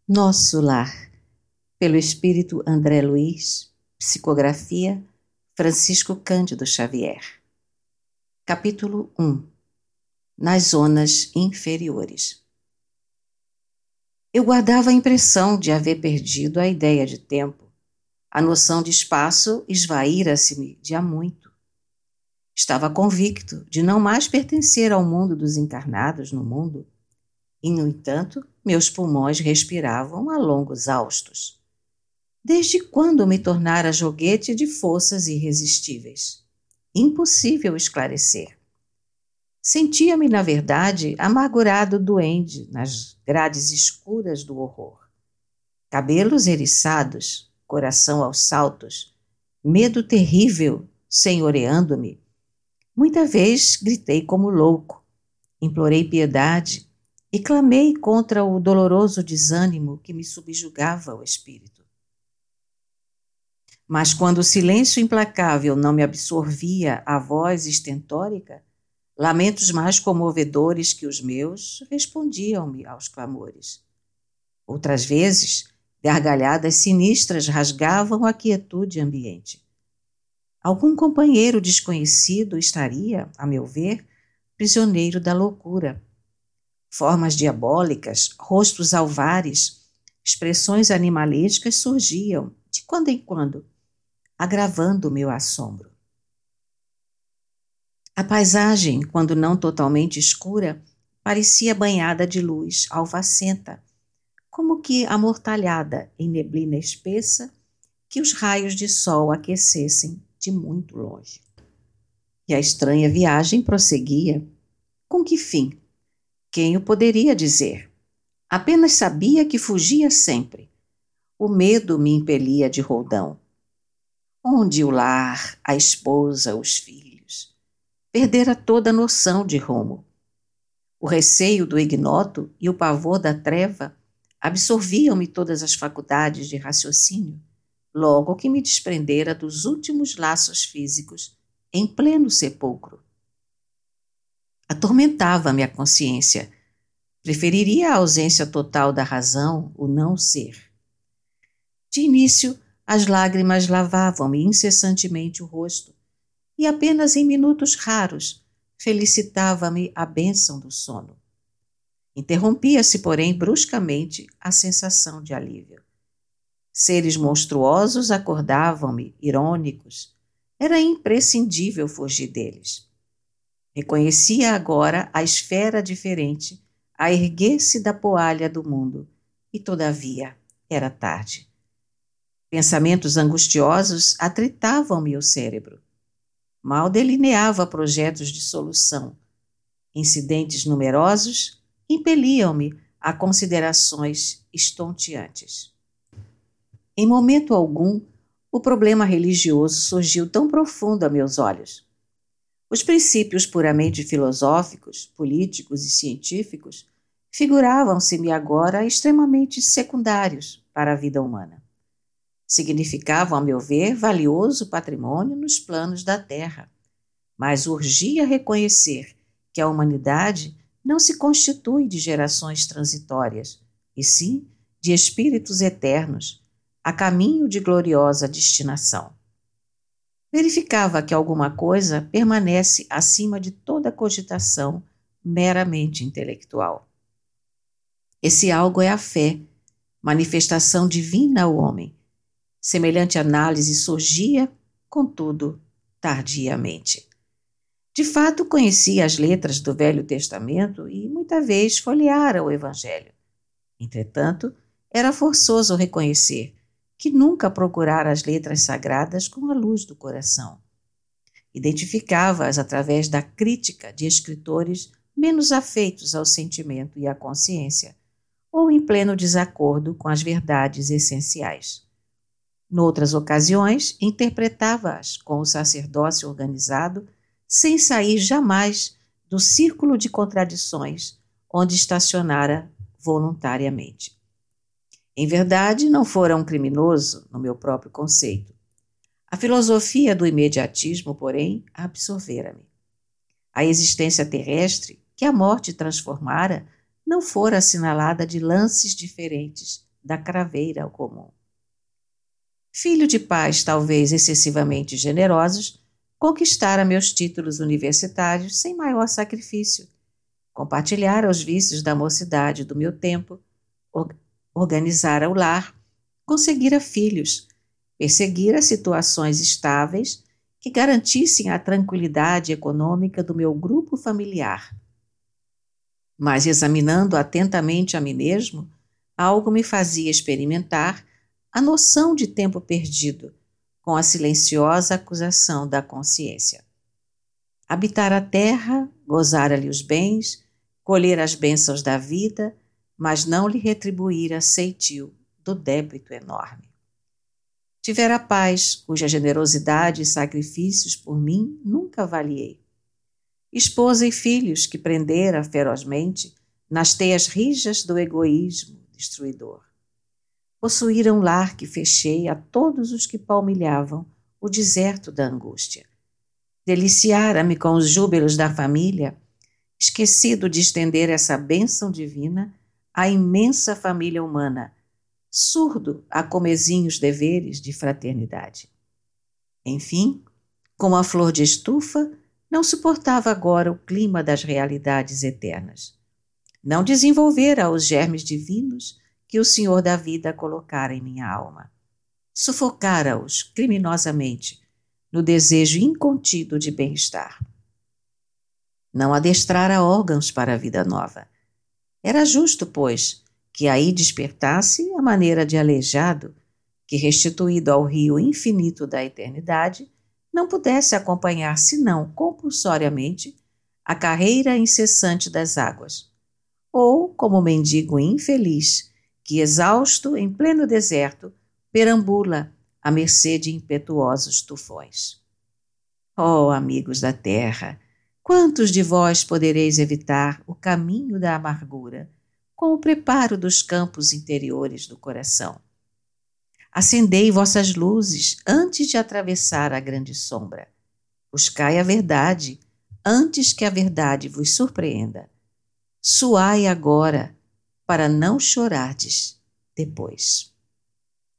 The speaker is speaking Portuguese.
Nosso Lar, pelo Espírito André Luiz, psicografia Francisco Cândido Xavier. Capítulo 1. Nas zonas inferiores. Eu guardava a impressão de haver perdido a ideia de tempo. A noção de espaço esvaíra-se-me de há muito. Estava convicto de não mais pertencer ao mundo dos encarnados no mundo, e, no entanto, meus pulmões respiravam a longos haustos. Desde quando me tornara joguete de forças irresistíveis? Impossível esclarecer. Sentia-me, na verdade, amargurado duende nas grades escuras do horror. Cabelos eriçados, coração aos saltos, medo terrível senhoreando-me. Muita vez gritei como louco, implorei piedade e clamei contra o doloroso desânimo que me subjugava o espírito. Mas quando o silêncio implacável não me absorvia a voz estentórica, lamentos mais comovedores que os meus respondiam-me aos clamores. Outras vezes, gargalhadas sinistras rasgavam a quietude ambiente. Algum companheiro desconhecido estaria, a meu ver, prisioneiro da loucura. Formas diabólicas, rostos alvares, expressões animalescas surgiam, de quando em quando, agravando o meu assombro. A paisagem, quando não totalmente escura, parecia banhada de luz alvacenta, como que amortalhada em neblina espessa que os raios de sol aquecessem de muito longe. E a estranha viagem prosseguia. Com que fim? Quem o poderia dizer? Apenas sabia que fugia sempre. O medo me impelia de roldão. Onde o lar, a esposa, os filhos? Perdera toda a noção de rumo. O receio do ignoto e o pavor da treva absorviam-me todas as faculdades de raciocínio, logo que me desprendera dos últimos laços físicos em pleno sepulcro. Atormentava-me a consciência. Preferiria a ausência total da razão, o não ser. De início, as lágrimas lavavam-me incessantemente o rosto, e apenas em minutos raros felicitava-me a bênção do sono. Interrompia-se, porém, bruscamente a sensação de alívio. Seres monstruosos acordavam-me, irônicos. Era imprescindível fugir deles. Reconhecia agora a esfera diferente a erguer-se da poalha do mundo, e, todavia, era tarde. Pensamentos angustiosos atritavam-me o cérebro. Mal delineava projetos de solução. Incidentes numerosos impeliam-me a considerações estonteantes. Em momento algum, o problema religioso surgiu tão profundo a meus olhos. Os princípios puramente filosóficos, políticos e científicos figuravam-se-me agora extremamente secundários para a vida humana. Significavam, a meu ver, valioso patrimônio nos planos da Terra, mas urgia reconhecer que a humanidade não se constitui de gerações transitórias, e sim de espíritos eternos, a caminho de gloriosa destinação. Verificava que alguma coisa permanece acima de toda cogitação meramente intelectual. Esse algo é a fé, manifestação divina ao homem. Semelhante análise surgia, contudo, tardiamente. De fato, conhecia as letras do Velho Testamento e muita vez folheara o Evangelho. Entretanto, era forçoso reconhecer que nunca procurara as letras sagradas com a luz do coração. Identificava-as através da crítica de escritores menos afeitos ao sentimento e à consciência, ou em pleno desacordo com as verdades essenciais. Noutras ocasiões, interpretava-as com o sacerdócio organizado, sem sair jamais do círculo de contradições onde estacionara voluntariamente. Em verdade, não fora um criminoso, no meu próprio conceito. A filosofia do imediatismo, porém, absorvera-me. A existência terrestre, que a morte transformara, não fora assinalada de lances diferentes da craveira ao comum. Filho de pais talvez excessivamente generosos, conquistara meus títulos universitários sem maior sacrifício, compartilhara os vícios da mocidade do meu tempo, organizara o lar, conseguira filhos, perseguira situações estáveis que garantissem a tranquilidade econômica do meu grupo familiar. Mas examinando atentamente a mim mesmo, algo me fazia experimentar a noção de tempo perdido, com a silenciosa acusação da consciência. Habitar a terra, gozar-lhe os bens, colher as bênçãos da vida, mas não lhe retribuir a ceitil do débito enorme. Tivera paz, cuja generosidade e sacrifícios por mim nunca avaliei. Esposa e filhos que prendera ferozmente nas teias rijas do egoísmo destruidor. Possuíra um lar que fechei a todos os que palmilhavam o deserto da angústia. Deliciara-me com os júbilos da família, esquecido de estender essa bênção divina à imensa família humana, surdo a comezinhos deveres de fraternidade. Enfim, como a flor de estufa, não suportava agora o clima das realidades eternas. Não desenvolvera os germes divinos que o Senhor da vida colocara em minha alma. Sufocara-os criminosamente no desejo incontido de bem-estar. Não adestrara órgãos para a vida nova. Era justo, pois, que aí despertasse a maneira de aleijado, que, restituído ao rio infinito da eternidade, não pudesse acompanhar senão compulsoriamente a carreira incessante das águas, ou como mendigo infeliz que, exausto em pleno deserto, perambula à mercê de impetuosos tufões. Ó amigos da terra, quantos de vós podereis evitar o caminho da amargura com o preparo dos campos interiores do coração? Acendei vossas luzes antes de atravessar a grande sombra. Buscai a verdade antes que a verdade vos surpreenda. Suai agora para não chorardes depois.